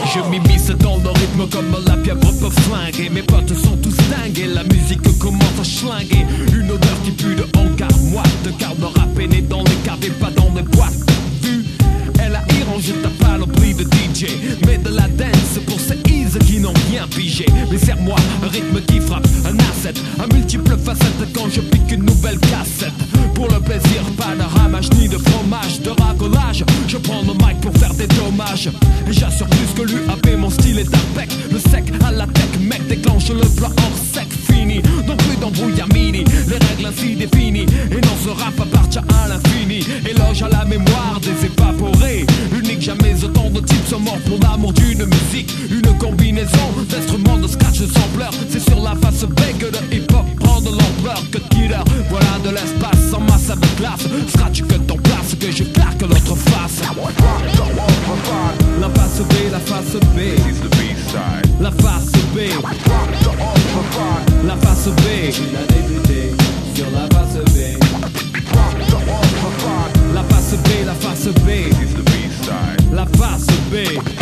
Je m'immisce dans le rythme comme la pieuvre peut flinguer. Mes potes sont tous dingues et la musique commence à schlinguer. Une odeur qui pue de hangar moite, car le rap est né dans les quarts et pas dans les boîtes. Vu L.A.I. range ta panoplie de DJ, mais de la dance pour ces ease qui n'ont rien pigé. Mais serre-moi un rythme qui frappe, un asset, un multiple facette quand je pique une nouvelle cassette. Pour le plaisir, pas de ramage ni de fromage, de racolage. Je prends le mic pour faire des dommages. Et j'assure plus que l'UAP, mon style est impec. Le sec à la tech, mec, déclenche le plan hors sec, fini. Donc plus d'embrouille à mini, les règles ainsi définies. Et non, ce rap appartient à l'infini. Éloge à la mémoire des évaporés. Unique, jamais autant de types sont morts pour l'amour d'une musique. Une combinaison d'instruments de scratch, de sampleurs. C'est sur la face B que le hip-hop prend de l'ampleur. Que killer, voilà de l'espace en masse avec classe. Scratch que ton place, que je claque l'autre face. La face B, la face B. La face B. La face B. Il a débuté sur la face B. La face B, la face B. La face B.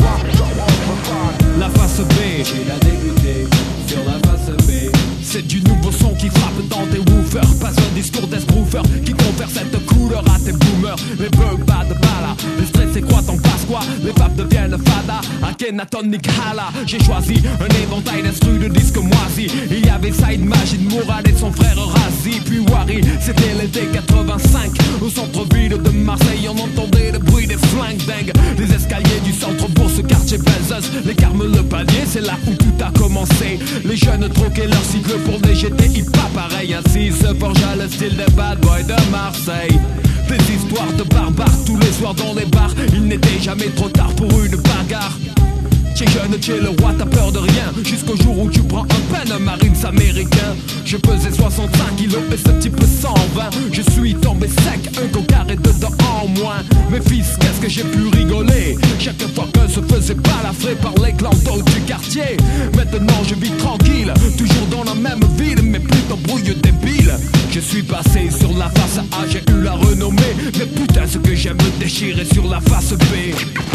La face B. Il a débuté sur la face B. C'est du nouveau son qui frappe dans tes woofers. Pas un discours d'esbrouffer qui confère cette couleur à tes boomers. Les beurs bas de bala, les stressés croient en passe quoi. Les papes deviennent fada, Akhenaton Nikhala. J'ai choisi un éventail d'instrus de disques moisis. Il y avait Saïd Majid Mourad et son frère Razi. Puis Wari, c'était l'été 85. Au centre-ville de Marseille, on entendait le bruit des flingues dingues. Les escaliers du centre-bourse, quartier Belzeuse. Les Carmes, le palier, c'est là où tout a commencé. Les jeunes troquaient leur cycle pour des GTI pas pareil. Ainsi se forgea le style des bad boys de Marseille. Des histoires de barbares tous les soirs dans les bars. Il n'était jamais trop tard pour une bagarre. T'es jeune, t'es le roi, t'as peur de rien. Jusqu'au jour où tu prends un pen Marines américain. Je pesais 65 kilos et ce type 120. Je suis tombé sec, un cocard et dedans en moins. Mes fils, qu'est-ce que j'ai pu rigoler chaque fois que se faisait balafrer par les clandos du quartier. Maintenant je vis tranquille, toujours dans la même ville, mais plus d'embrouille débile. Je suis passé sur la face A, j'ai eu la renommée. Mais putain ce que j'aime me déchirer sur la face B.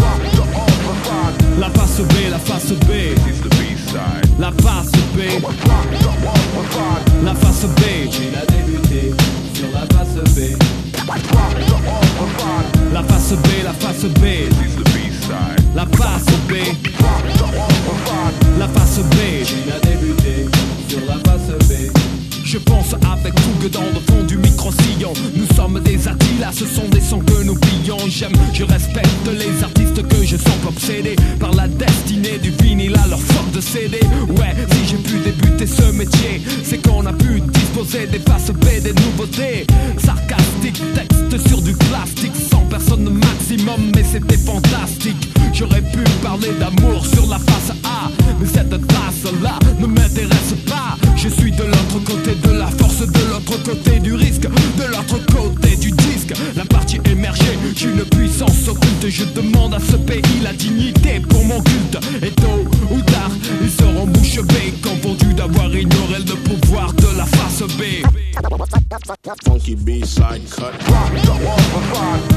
La face B, la face B. La face B. La face B. Il a débuté sur la face B. La face B, la face B. La face B. La face B. Il a débuté sur la face B. Je pense avec fougue dans le fond du micro-sillon. Nous sommes des Attila, ce sont des sons que nous plions. J'aime, je respecte les artistes que je sens obsédés par la destinée du vinyle à leur force de CD. Ouais, si j'ai pu débuter ce métier, c'est qu'on a pu disposer des faces B, des nouveautés. Sarcastique, texte sur du plastique, 100 personnes maximum, mais c'était fantastique. J'aurais pu parler d'amour sur la face A, mais cette trace-là ne m'intéresse pas. Je suis de l'autre côté de la force, de l'autre côté du risque, de l'autre côté du disque. La partie émergée, j'ai une puissance occulte. Je demande à ce pays la dignité pour mon culte. Et tôt ou tard, ils seront bouche bée, confondus d'avoir ignoré le pouvoir de la face B. Funky B-side cut.